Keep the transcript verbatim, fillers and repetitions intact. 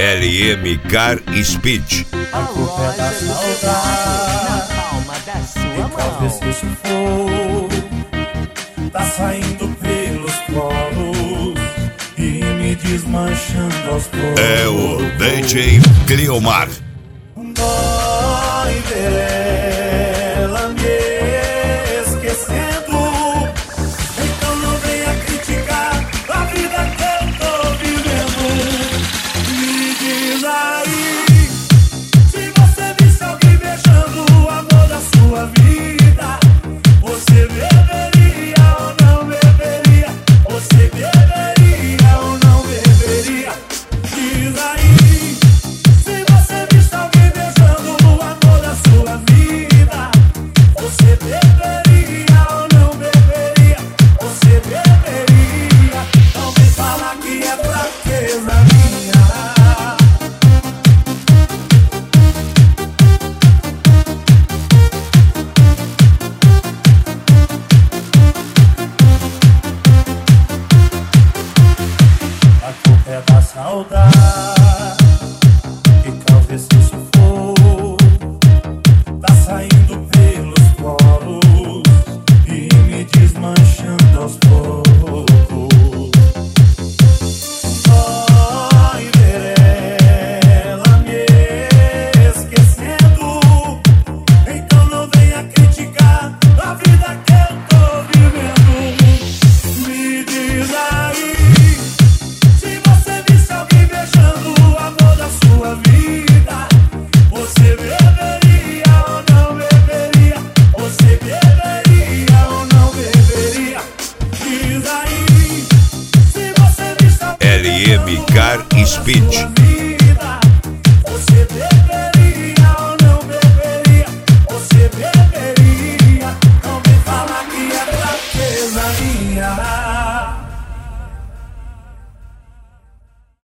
L M Car Speed. A culpa é da saudade na palma da sua e talvez mão. se for tá saindo pelos poros e me desmanchando aos poucos. É o D J Cleomar. Dói ver ela me esquecendo, então não venha criticar a vida que eu tô vivendo. Me diz aí, se você visse alguém beijando o amor da sua vida, você beberia ou não beberia? Você beberia ou não beberia? Diz aí, se você visse alguém beijando o amor da sua vida, você beberia ou não beberia? Você beberia? Não vem falar que é fraqueza minha. A culpa é da saudade e talvez se isso for tá saindo pelos poros e me desmanchando aos poucos. Dói ver ela me esquecendo, então não venha criticar a vida que eu tô vivendo. Me diz aí, se você visse alguém beijando o amor da sua vida, você beberia ou não beberia? Você beberia ou não beberia? Diz aí, se você visse alguém L M Car beijando o amor da Speed. sua vida,